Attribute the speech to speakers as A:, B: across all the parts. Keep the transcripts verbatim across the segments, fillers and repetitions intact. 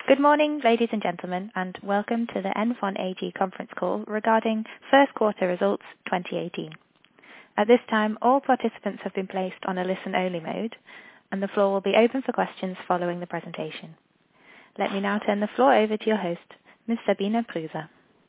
A: Good morning, ladies and gentlemen, and welcome to the NFON A G conference call regarding first quarter results twenty eighteen. At this time, all participants have been placed on a listen-only mode, and the floor will be open for questions following the presentation. Let me now turn the floor over to your host, Miz Sabine Prüser.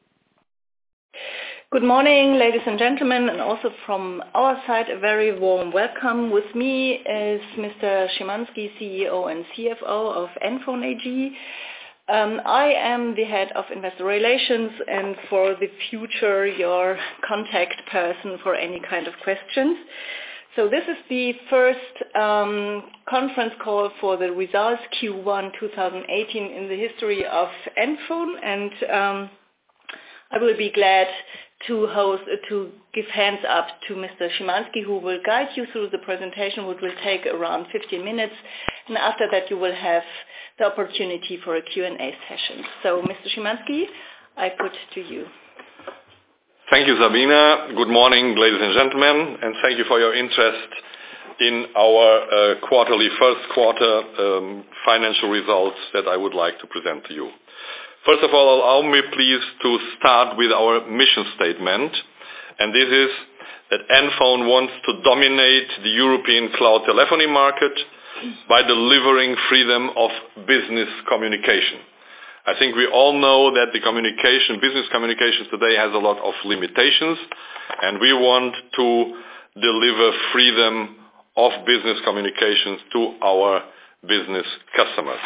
B: Good morning, ladies and gentlemen, and also from our side, a very warm welcome. With me is Mister Szymanski, C E O and C F O of NFON A G. Um, I am the head of investor relations and for the future your contact person for any kind of questions. So this is the first um, conference call for the results Q one twenty eighteen in the history of NFON, and um, I will be glad to host, uh, to give hands up to Mister Szymanski, who will guide you through the presentation, which will take around fifteen minutes. And after that, you will have the opportunity for a Q and A session. So, Mister Szymanski, I put to you.
C: Thank you, Sabina. Good morning, ladies and gentlemen, and thank you for your interest in our uh, quarterly first quarter um, financial results that I would like to present to you. First of all, allow me please to start with our mission statement, and this is that NFON wants to dominate the European cloud telephony market by delivering freedom of business communication. I think we all know that the communication, business communications today has a lot of limitations, and we want to deliver freedom of business communications to our business customers.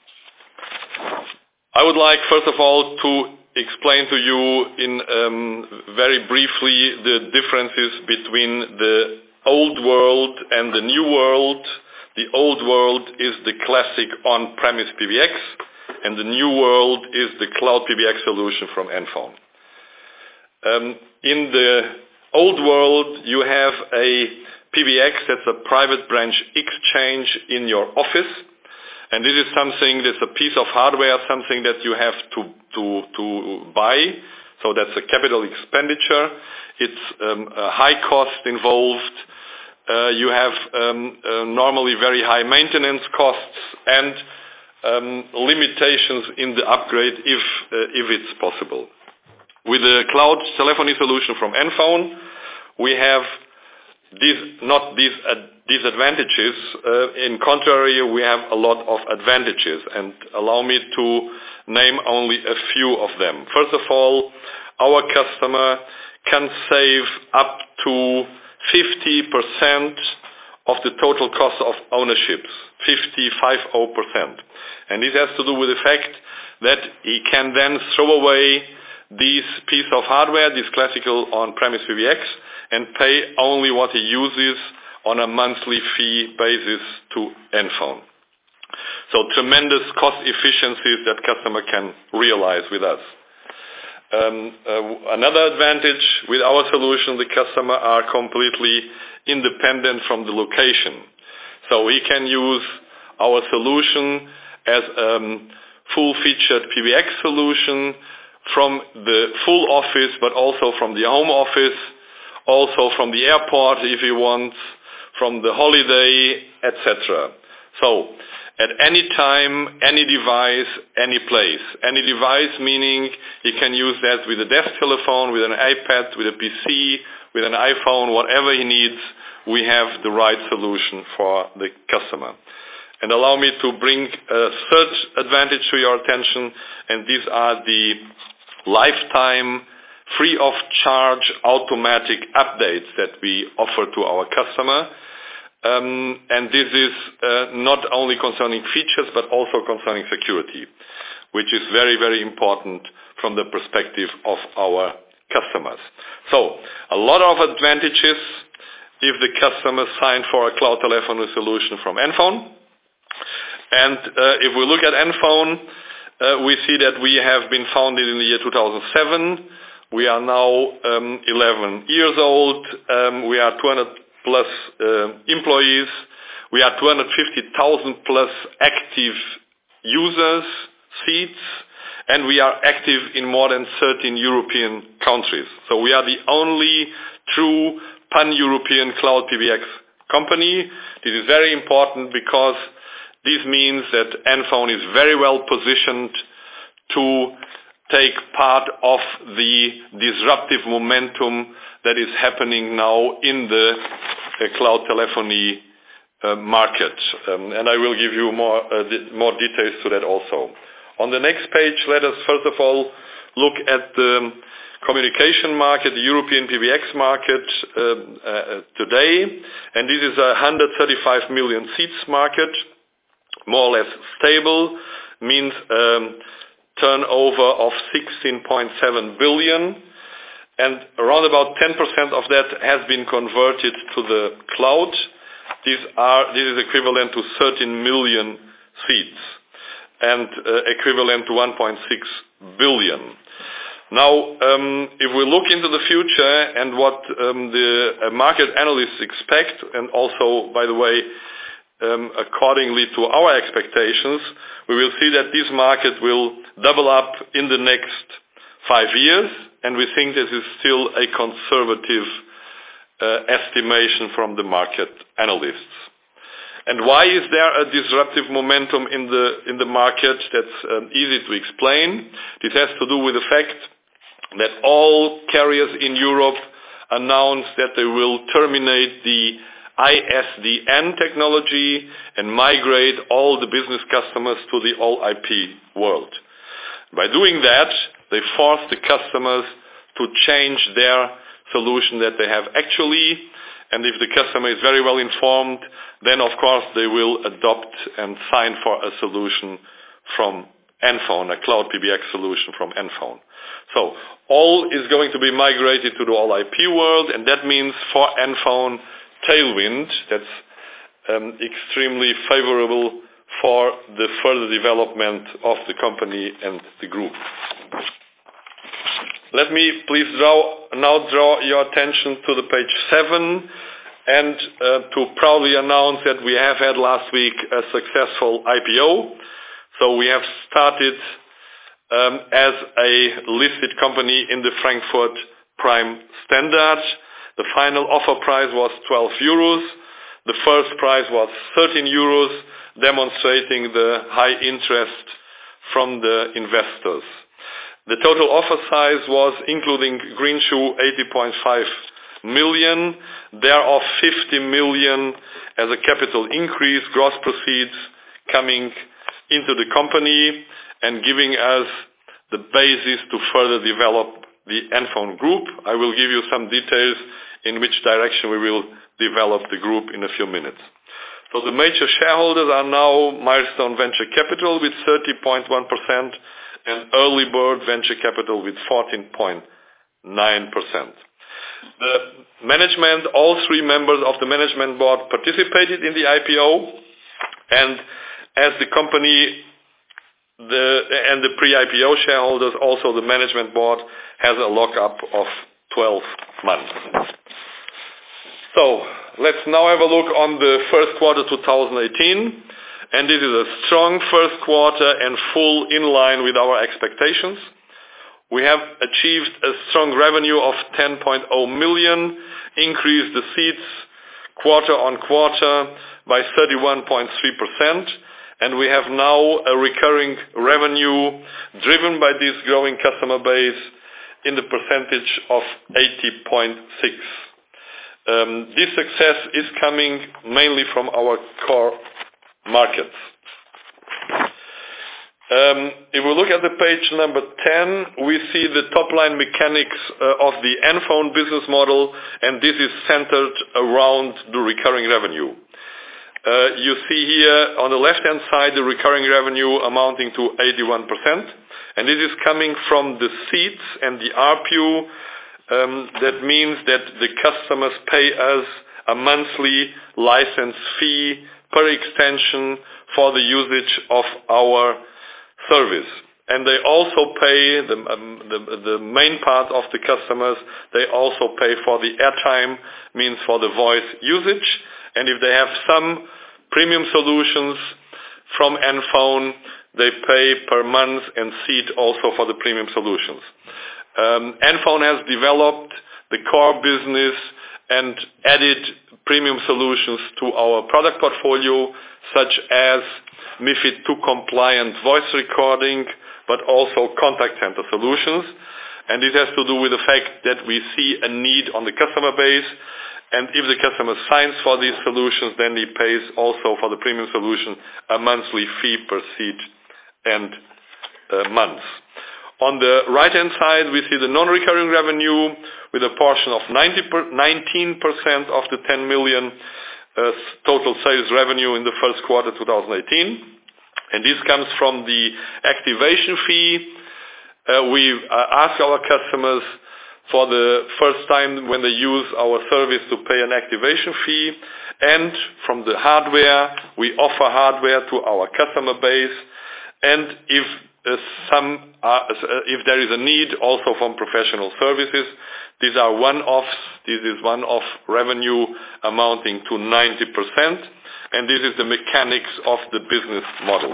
C: I would like, first of all, to explain to you in um, very briefly the differences between the old world and the new world. The old world is the classic on-premise P B X, and the new world is the cloud P B X solution from NFON. Um, in the old world, you have a P B X, that's a private branch exchange in your office. And this is something that's a piece of hardware, something that you have to, to, to buy. So that's a capital expenditure. It's um, a high cost involved. Uh, you have um, uh, normally very high maintenance costs and um, limitations in the upgrade if, uh, if it's possible. With the cloud telephony solution from NFON, we have these, not these uh, disadvantages. Uh, in contrary, we have a lot of advantages, and allow me to name only a few of them. First of all, our customer can save up to fifty percent of the total cost of ownerships, fifty-five percent. And this has to do with the fact that he can then throw away this piece of hardware, this classical on-premise P B X, and pay only what he uses on a monthly fee basis to NFON. So tremendous cost efficiencies that customer can realize with us. Um, uh, another advantage with our solution, the customer are completely independent from the location. So he can use our solution as a um, full-featured P B X solution from the full office, but also from the home office, also from the airport if he wants, from the holiday, et cetera. So, at any time, any device, any place. Any device meaning he can use that with a desk telephone, with an iPad, with a P C, with an iPhone, whatever he needs, we have the right solution for the customer. And allow me to bring a third advantage to your attention, and these are the lifetime free of charge automatic updates that we offer to our customer. Um, and this is uh, not only concerning features but also concerning security, which is very, very important from the perspective of our customers. So, a lot of advantages if the customer sign for a cloud telephony solution from NFON. And uh, if we look at NFON, uh, we see that we have been founded in the year two thousand seven. We are now um, eleven years old. Um, we are two hundred plus uh, employees. We are two hundred fifty thousand plus active users, seats, and we are active in more than thirteen European countries. So we are the only true pan-European cloud P B X company. This is very important because This means that NFON is very well positioned to take part of the disruptive momentum that is happening now in the uh, cloud telephony uh, market. Um, and I will give you more, uh, di- more details to that also. On the next page, let us first of all look at the communication market, the European P B X market uh, uh, today. And this is a one hundred thirty-five million seats market, more or less stable, means um, turnover of sixteen point seven billion, and around about ten percent of that has been converted to the cloud. These are, this is equivalent to thirteen million seats and uh, equivalent to one point six billion. Now, um, if we look into the future and what um, the uh, market analysts expect, and also, by the way, Um, accordingly to our expectations, we will see that this market will double up in the next five years, and we think this is still a conservative uh, estimation from the market analysts. And why is there a disruptive momentum in the in the market? That's um, easy to explain. This has to do with the fact that all carriers in Europe announced that they will terminate the I S D N technology and migrate all the business customers to the all I P world. By doing that, they force the customers to change their solution that they have actually, and if the customer is very well informed, then of course they will adopt and sign for a solution from NFON, a cloud P B X solution from NFON. So all is going to be migrated to the all I P world, and that means for NFON, tailwind that's um, extremely favorable for the further development of the company and the group. Let me please draw, now draw your attention to the page seven and uh, to proudly announce that we have had last week a successful I P O. So we have started um, as a listed company in the Frankfurt Prime Standard. The final offer price was twelve euros. The first price was thirteen euros, demonstrating the high interest from the investors. The total offer size was, including Greenshoe, eighty point five million, thereof fifty million as a capital increase, gross proceeds coming into the company and giving us the basis to further develop the NFON group. I will give you some details in which direction we will develop the group in a few minutes. So the major shareholders are now Milestone Venture Capital with thirty point one percent and Early Bird Venture Capital with fourteen point nine percent. The management, all three members of the management board participated in the I P O, and as the company the, and the pre-I P O shareholders, also the management board has a lockup of twelve months. So let's now have a look on the first quarter two thousand eighteen, and this is a strong first quarter and full in line with our expectations. We have achieved a strong revenue of ten point zero million, increased the seats quarter on quarter by thirty-one point three percent, and we have now a recurring revenue driven by this growing customer base in the percentage of eighty point six. Um, this success is coming mainly from our core markets. Um, if we look at the page number ten, we see the top-line mechanics uh, of the NFON business model, and this is centered around the recurring revenue. Uh, you see here on the left-hand side the recurring revenue amounting to eighty-one percent, and this is coming from the seats and the A R P U. Um, that means that the customers pay us a monthly license fee per extension for the usage of our service. And they also pay, the, um, the, the main part of the customers, they also pay for the airtime, means for the voice usage. And if they have some premium solutions from NFON, they pay per month and seat also for the premium solutions. Um, NFON has developed the core business and added premium solutions to our product portfolio, such as MiFID two compliant voice recording, but also contact center solutions. And it has to do with the fact that we see a need on the customer base, and if the customer signs for these solutions, then he pays also for the premium solution a monthly fee per seat and uh, month. On the right-hand side, we see the non-recurring revenue with a portion of nineteen percent of the ten million uh, total sales revenue in the first quarter twenty eighteen. And this comes from the activation fee. Uh, we uh, ask our customers for the first time when they use our service to pay an activation fee, and from the hardware, we offer hardware to our customer base, and if uh, some uh, if there is a need also from professional services, these are one-offs. This is one-off revenue amounting to ninety percent, and this is the mechanics of the business model.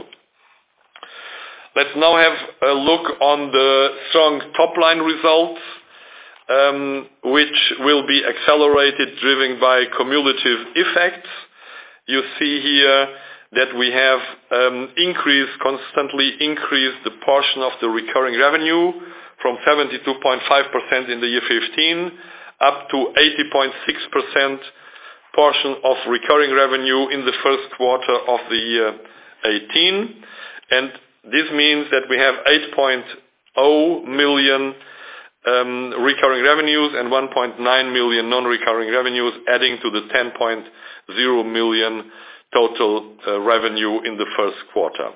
C: Let's now have a look on the strong top-line results, Um, which will be accelerated, driven by cumulative effects. You see here that we have um, increased, constantly increased the portion of the recurring revenue from seventy-two point five percent in the year fifteen up to eighty point six percent portion of recurring revenue in the first quarter of the year eighteen. And this means that we have eight point zero million Um, recurring revenues and one point nine million non-recurring revenues, adding to the ten point zero million total uh, revenue in the first quarter.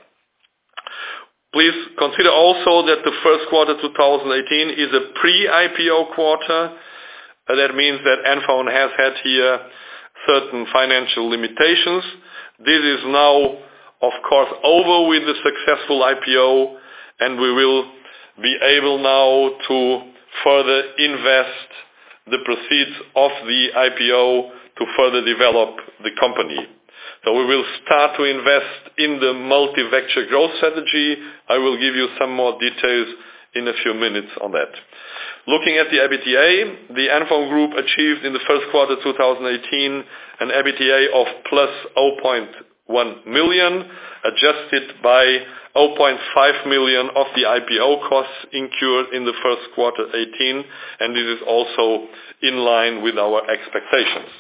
C: Please consider also that the first quarter twenty eighteen is a pre-I P O quarter. Uh, that means that NFON has had here certain financial limitations. This is now, of course, over with the successful I P O, and we will be able now to further invest the proceeds of the I P O to further develop the company. So we will start to invest in the multi-vector growth strategy. I will give you some more details in a few minutes on that. Looking at the EBITDA, the NFON Group achieved in the first quarter twenty eighteen an EBITDA of plus zero point one million, adjusted by zero point five million of the I P O costs incurred in the first quarter eighteen, and this is also in line with our expectations.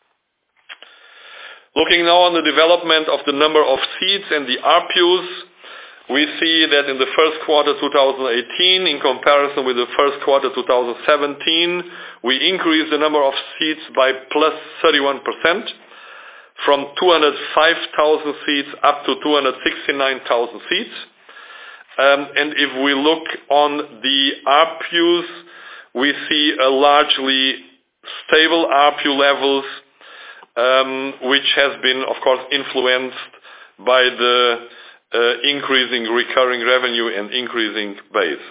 C: Looking now on the development of the number of seats and the A R P Us, we see that in the first quarter twenty eighteen, in comparison with the first quarter twenty seventeen, we increased the number of seats by plus thirty-one percent. From two hundred five thousand seats up to two hundred sixty-nine thousand seats. Um, and if we look on the A R P Us, we see a largely stable A R P U levels, um, which has been, of course, influenced by the uh, increasing recurring revenue and increasing base.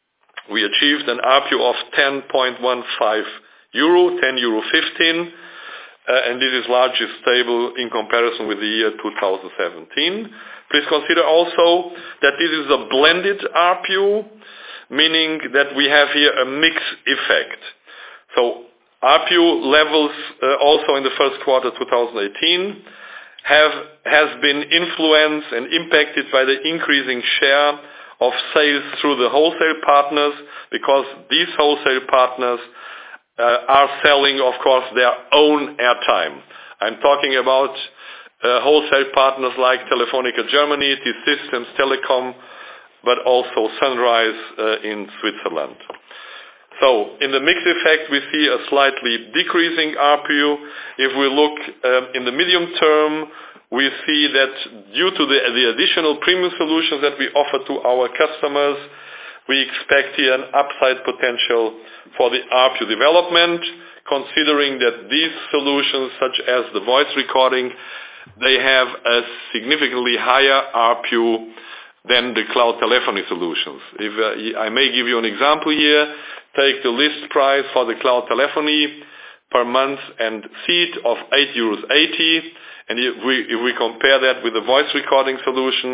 C: We achieved an A R P U of ten point one five euro, ten euro fifteen. Uh, and this is largely stable in comparison with the year two thousand seventeen. Please consider also that this is a blended A R P U, meaning that we have here a mix effect. So A R P U levels uh, also in the first quarter twenty eighteen have has been influenced and impacted by the increasing share of sales through the wholesale partners, because these wholesale partners Uh, are selling, of course, their own airtime. I'm talking about uh, wholesale partners like Telefonica Germany, T-Systems, Telecom, but also Sunrise uh, in Switzerland. So in the mix effect, we see a slightly decreasing A R P U. If we look um, in the medium term, we see that due to the, the additional premium solutions that we offer to our customers, we expect here an upside potential for the A R P U development, considering that these solutions, such as the voice recording, they have a significantly higher A R P U than the cloud telephony solutions. If uh, I may give you an example here, take the list price for the cloud telephony per month and seat of eight euros eighty, and if we, if we compare that with the voice recording solution,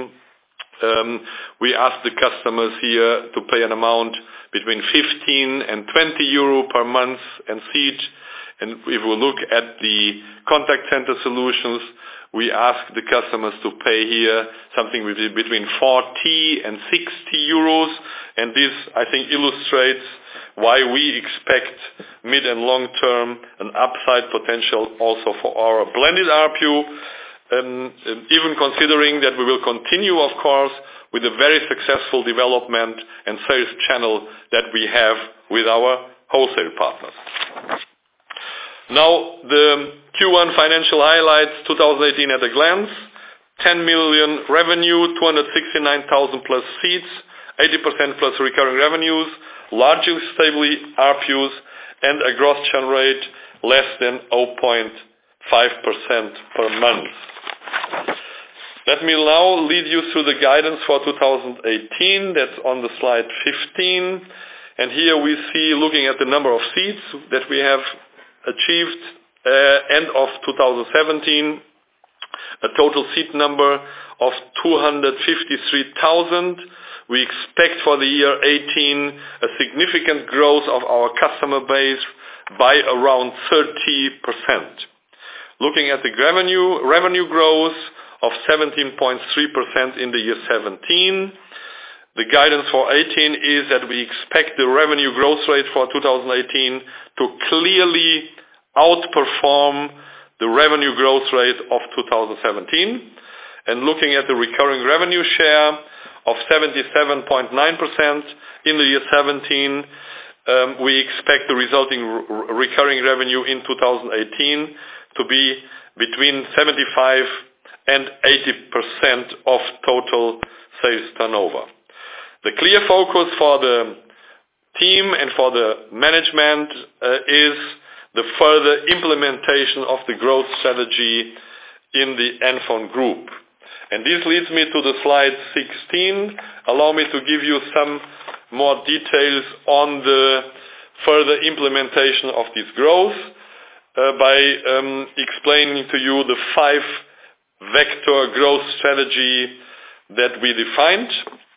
C: Um, we ask the customers here to pay an amount between fifteen and twenty euro per month and seat, And if we look at the contact center solutions, we ask the customers to pay here something between forty and sixty euros. And this, I think, illustrates why we expect mid and long term an upside potential also for our blended A R P U, um, even considering that we will continue, of course, with a very successful development and sales channel that we have with our wholesale partners. Now, the Q one financial highlights twenty eighteen at a glance. ten million revenue, two hundred sixty-nine thousand plus seats, eighty percent plus recurring revenues, largely stable A R P Us, and a gross churn rate less than zero point five percent per month. Let me now lead you through the guidance for two thousand eighteen. That's on the slide fifteen. And here we see, looking at the number of seats that we have achieved uh, end of two thousand seventeen, a total seat number of two hundred fifty-three thousand. We expect for the year eighteen a significant growth of our customer base by around thirty percent. Looking at the revenue, revenue growth of seventeen point three percent in the year seventeen. The guidance for eighteen is that we expect the revenue growth rate for two thousand eighteen to clearly outperform the revenue growth rate of two thousand seventeen. And looking at the recurring revenue share of seventy-seven point nine percent in the year seventeen, um, we expect the resulting r- recurring revenue in two thousand eighteen to be between seventy-five and eighty percent of total sales turnover. The clear focus for the team and for the management uh, is the further implementation of the growth strategy in the NFON Group. And this leads me to the slide sixteen. Allow me to give you some more details on the further implementation of this growth uh, by um, explaining to you the five vector growth strategy that we defined,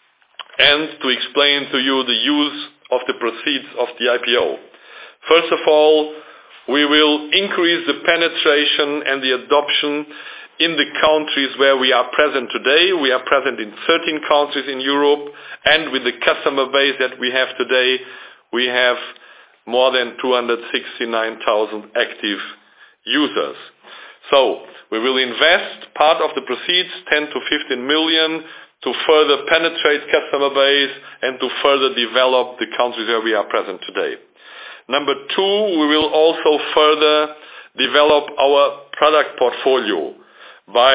C: and to explain to you the use of the proceeds of the I P O. First of all, we will increase the penetration and the adoption in the countries where we are present today. We are present in thirteen countries in Europe, and with the customer base that we have today, we have more than two hundred sixty-nine thousand active users. So we will invest part of the proceeds, ten to fifteen million, to further penetrate customer base and to further develop the countries where we are present today. Number two, we will also further develop our product portfolio by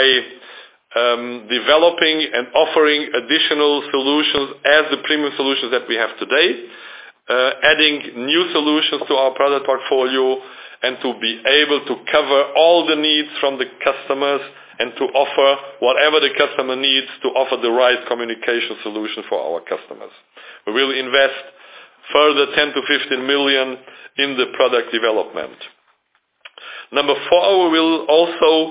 C: um, developing and offering additional solutions as the premium solutions that we have today, uh, adding new solutions to our product portfolio, and to be able to cover all the needs from the customers and to offer whatever the customer needs to offer the right communication solution for our customers. We will invest further ten to fifteen million in the product development. Number four, we will also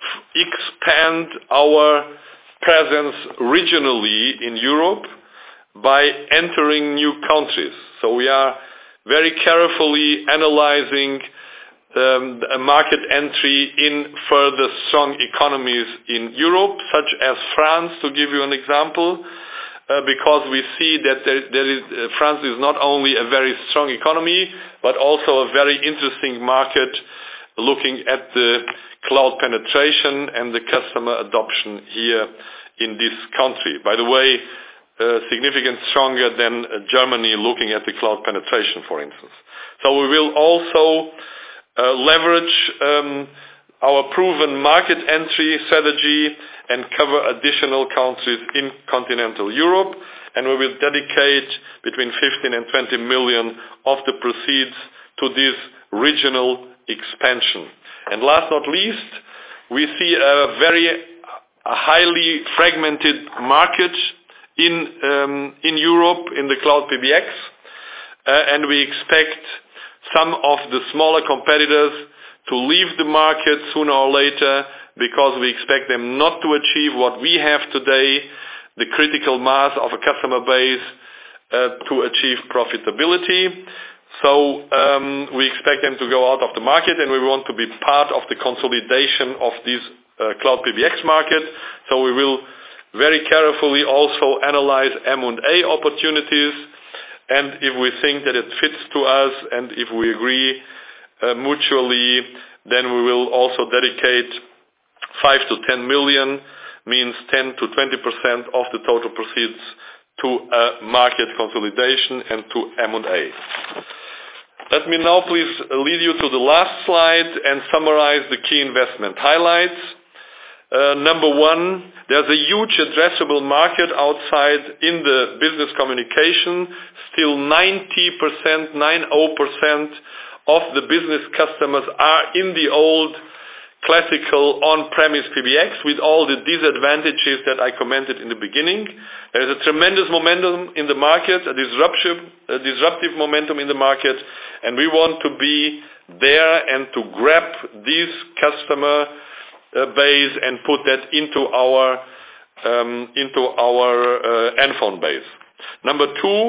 C: expand our presence regionally in Europe by entering new countries. So we are very carefully analyzing Um, a market entry in further strong economies in Europe, such as France, to give you an example, uh, because we see that there, there is, uh, France is not only a very strong economy, but also a very interesting market looking at the cloud penetration and the customer adoption here in this country. By the way, uh, significantly stronger than uh, Germany looking at the cloud penetration, for instance. So we will also Uh, leverage um, our proven market entry strategy and cover additional countries in continental Europe, and we will dedicate between fifteen and twenty million of the proceeds to this regional expansion. And last not least, we see a very a highly fragmented market in um, in Europe in the cloud P B X, uh, and we expect some of the smaller competitors to leave the market sooner or later because we expect them not to achieve what we have today, the critical mass of a customer base uh, to achieve profitability. So um, we expect them to go out of the market, and we want to be part of the consolidation of this uh, cloud P B X market. So we will very carefully also analyze M and A opportunities, and if we think that it fits to us and if we agree uh, mutually, then we will also dedicate five to ten million, means ten to twenty percent of the total proceeds to uh, market consolidation and to M and A. Let me now please lead you to the last slide and summarize the key investment highlights. Uh, number one, there's a huge addressable market outside in the business communication. Still ninety percent, ninety percent of the business customers are in the old classical on-premise P B X with all the disadvantages that I commented in the beginning. There is a tremendous momentum in the market, a disruptive, a disruptive momentum in the market, and we want to be there and to grab this customer uh, base and put that into our um, into our uh, Nfone base. Number two,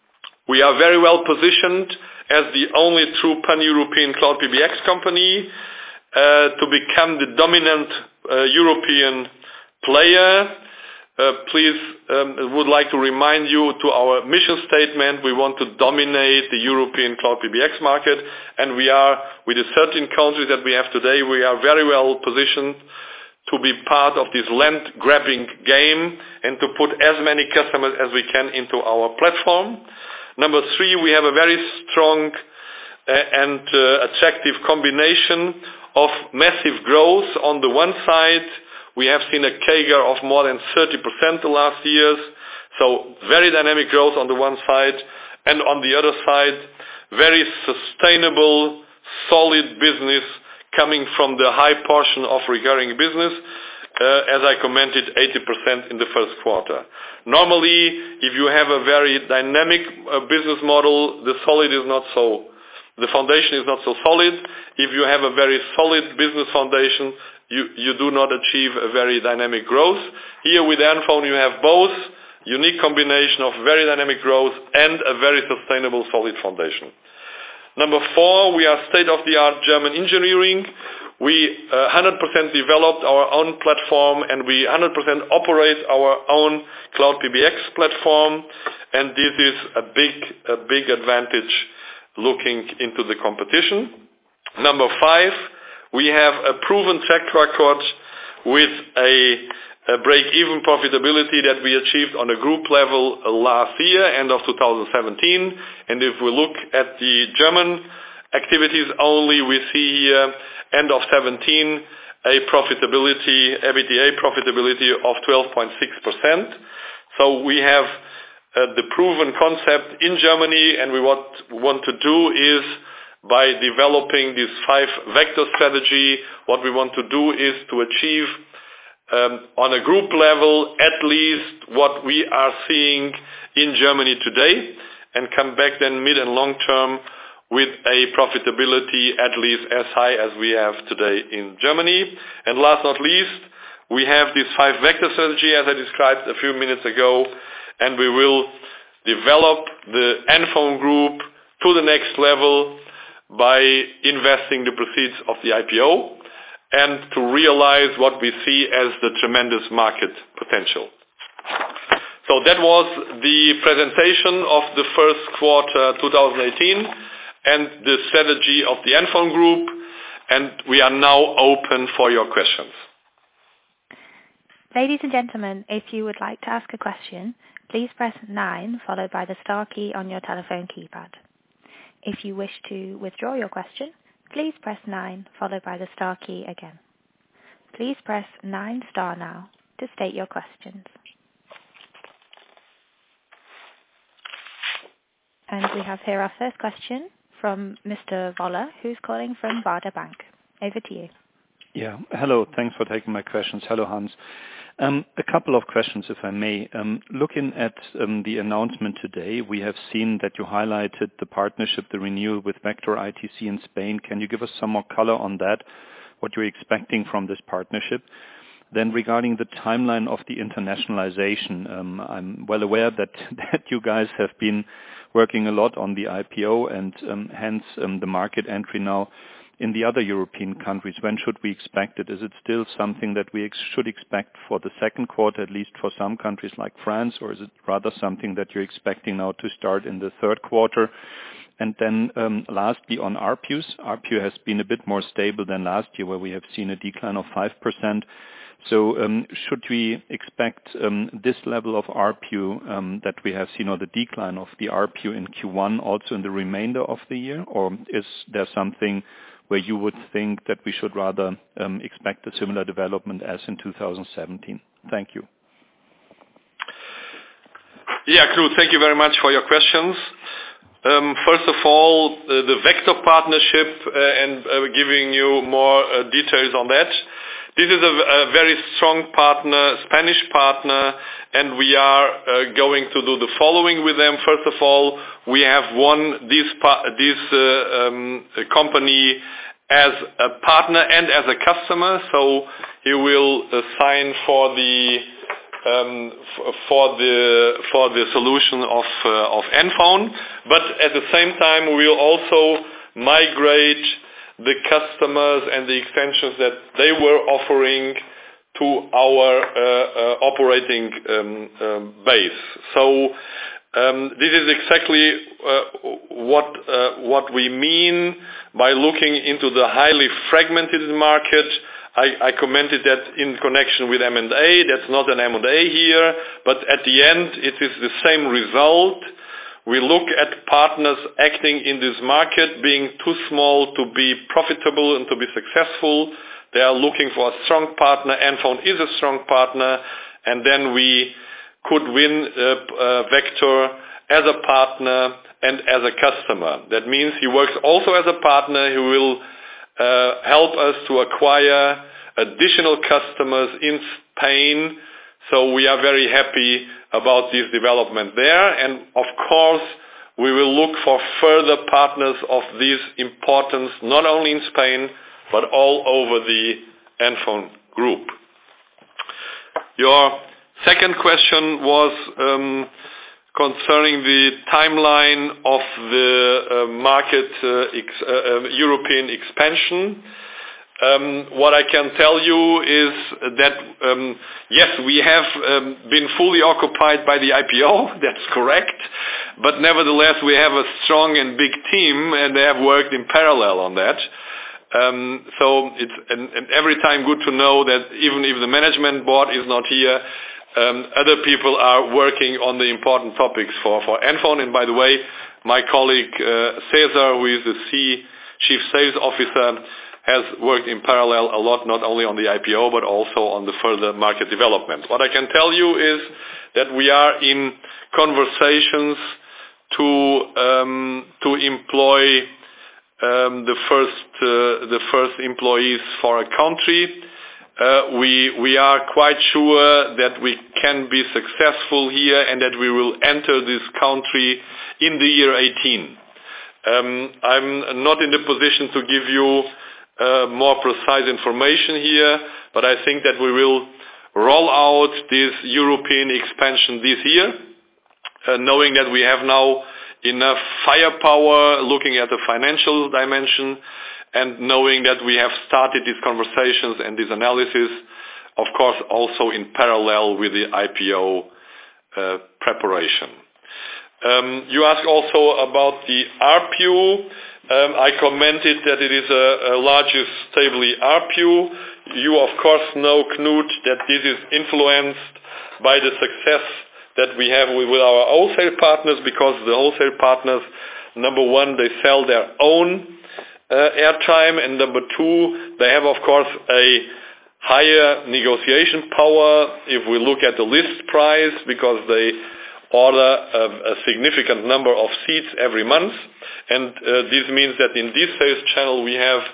C: we are very well positioned as the only true pan-European cloud P B X company uh, to become the dominant uh, European player. Uh, please, um, would like to remind you to our mission statement. We want to dominate the European cloud P B X market, and we are, with the thirteen countries that we have today, we are very well positioned to be part of this land-grabbing game and to put as many customers as we can into our platform. Number three, we have a very strong uh, and uh, attractive combination of massive growth. On the one side, we have seen a C A G R of more than thirty percent the last years, so very dynamic growth on the one side, and on the other side, very sustainable, solid business coming from the high portion of recurring business, uh, as I commented, eighty percent in the first quarter. Normally, if you have a very dynamic uh, business model, the solid is not so, the foundation is not so solid. If you have a very solid business foundation, you, you do not achieve a very dynamic growth. Here with Nfone, you have both, unique combination of very dynamic growth and a very sustainable, solid foundation. Number four, we are state-of-the-art German engineering. We uh, one hundred percent developed our own platform, and we one hundred percent operate our own cloud P B X platform, and this is a big, a big advantage looking into the competition. Number five, we have a proven track record with a, a break-even profitability that we achieved on a group level last year, end of two thousand seventeen. And if we look at the German activities only, we see here, end of seventeen, a profitability, EBITDA profitability of twelve point six percent. So we have uh, the proven concept in Germany, and we what we want to do is, by developing this five vector strategy, what we want to do is to achieve um, on a group level at least what we are seeing in Germany today, and come back then mid and long term with a profitability at least as high as we have today in Germany. And last not least, we have this five vector strategy as I described a few minutes ago, and we will develop the Nfone Group to the next level by investing the proceeds of the I P O and to realize what we see as the tremendous market potential. So that was the presentation of the first quarter twenty eighteen and the strategy of the Nfone Group, and we are now open for your questions.
A: Ladies and gentlemen, if you would like to ask a question, please press nine followed by the star key on your telephone keypad. If you wish to withdraw your question, please press nine followed by the star key again. Please press nine star now to state your questions. And we have here our first question from Mister Voller, who's calling from Baader Bank. Over to you.
D: Yeah, hello. Thanks for taking my questions. Hello, Hans. Um, a couple of questions, if I may. Um, looking at um, the announcement today, we have seen that you highlighted the partnership, the renewal with Vector I T C in Spain. Can you give us some more color on that, what you're expecting from this partnership? Then regarding the timeline of the internationalization, um, I'm well aware that, that you guys have been working a lot on the I P O and um, hence um, the market entry now in the other European countries. When should we expect it? Is it still something that we ex- should expect for the second quarter, at least for some countries like France, or is it rather something that you're expecting now to start in the third quarter? And then um, lastly, on A R P Us, A R P U has been a bit more stable than last year, where we have seen a decline of five percent. So um, should we expect um, this level of A R P U um, that we have seen, or the decline of the A R P U in Q one also in the remainder of the year? Or is there something where you would think that we should rather um, expect a similar development as in two thousand seventeen? Thank you.
C: Yeah, Knut, thank you very much for your questions. Um, first of all, uh, the Vector partnership uh, and uh, giving you more uh, details on that. This is a, a very strong partner, Spanish partner, and we are uh, going to do the following with them. First of all, we have won this, pa- this uh, um, company as a partner and as a customer, so he will uh, sign for the um, f- for the for the solution of uh, of NFON, but at the same time we will also migrate the customers and the extensions that they were offering to our uh, uh, operating um, um, base. So um, this is exactly uh, what uh, what we mean by looking into the highly fragmented market. I, I commented that in connection with M and A. That's not an M and A here, but at the end it is the same result. We look at partners acting in this market being too small to be profitable and to be successful. They are looking for a strong partner. NFON is a strong partner, and then we could win uh, uh, Vector as a partner and as a customer. That means he works also as a partner who will uh, help us to acquire additional customers in Spain. So we are very happy about this development there, and of course we will look for further partners of this importance, not only in Spain but all over the NFON group. Your second question was um, concerning the timeline of the uh, market uh, ex- uh, uh, European expansion. Um, what I can tell you is that, um, yes, we have um, been fully occupied by the I P O, that's correct, but nevertheless we have a strong and big team and they have worked in parallel on that. Um, so it's and, and every time good to know that even if the management board is not here, um, other people are working on the important topics for, for NFON. And by the way, my colleague uh, Cesar, who is the C, Chief Sales Officer, has worked in parallel a lot, not only on the I P O, but also on the further market development. What I can tell you is that we are in conversations to um, to employ um, the first uh, the first employees for a country. Uh, we we are quite sure that we can be successful here and that we will enter this country in the year eighteen. Um, I'm not in the position to give you Uh, more precise information here, but I think that we will roll out this European expansion this year, uh, knowing that we have now enough firepower looking at the financial dimension and knowing that we have started these conversations and this analysis, of course, also in parallel with the I P O uh, preparation. Um, you asked also about the A R P U. Um, I commented that it is a, a largest stably A R P U. You of course know, Knut, that this is influenced by the success that we have with, with our wholesale partners, because the wholesale partners, number one, they sell their own uh, airtime, and number two, they have of course a higher negotiation power if we look at the list price, because they order a, a significant number of seats every month. And uh, this means that in this sales channel we have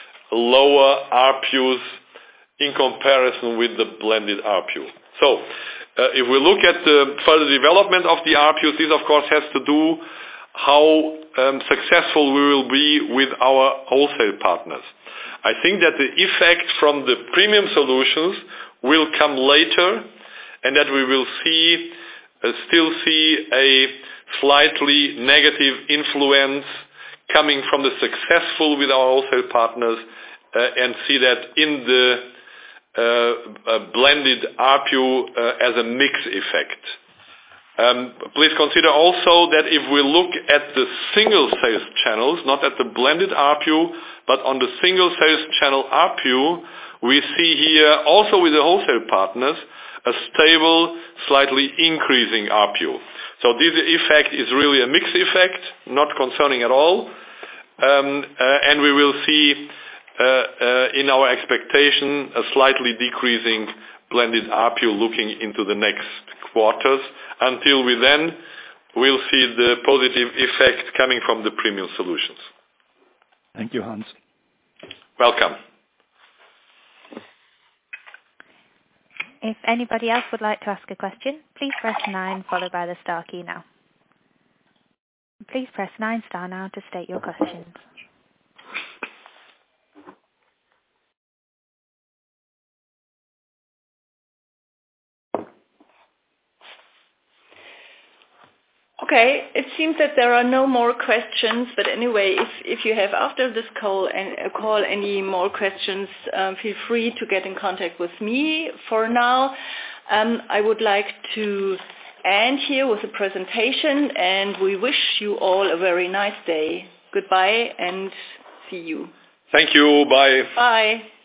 C: lower A R P Us in comparison with the blended A R P U. So uh, if we look at the further development of the A R P Us, this of course has to do how um, successful we will be with our wholesale partners. I think that the effect from the premium solutions will come later, and that we will see uh, still see a slightly negative influence coming from the successful with our wholesale partners, uh, and see that in the uh, uh, blended A R P U uh, as a mix effect. Um, please consider also that if we look at the single sales channels, not at the blended A R P U, but on the single sales channel A R P U, we see here also with the wholesale partners a stable, slightly increasing A R P U. So this effect is really a mix effect, not concerning at all. Um, uh, and we will see uh, uh, in our expectation a slightly decreasing blended A R P U looking into the next quarters, until we then will see the positive effect coming from the premium solutions.
D: Thank you, Hans.
C: Welcome.
A: If anybody else would like to ask a question, please press nine followed by the star key now. Please press nine star now to state your questions.
B: Okay, it seems that there are no more questions, but anyway, if, if you have after this call, and, uh, call any more questions, um, feel free to get in contact with me. For now, um, I would like to end here with a presentation, and we wish you all a very nice day. Goodbye and see you.
C: Thank you. Bye.
B: Bye.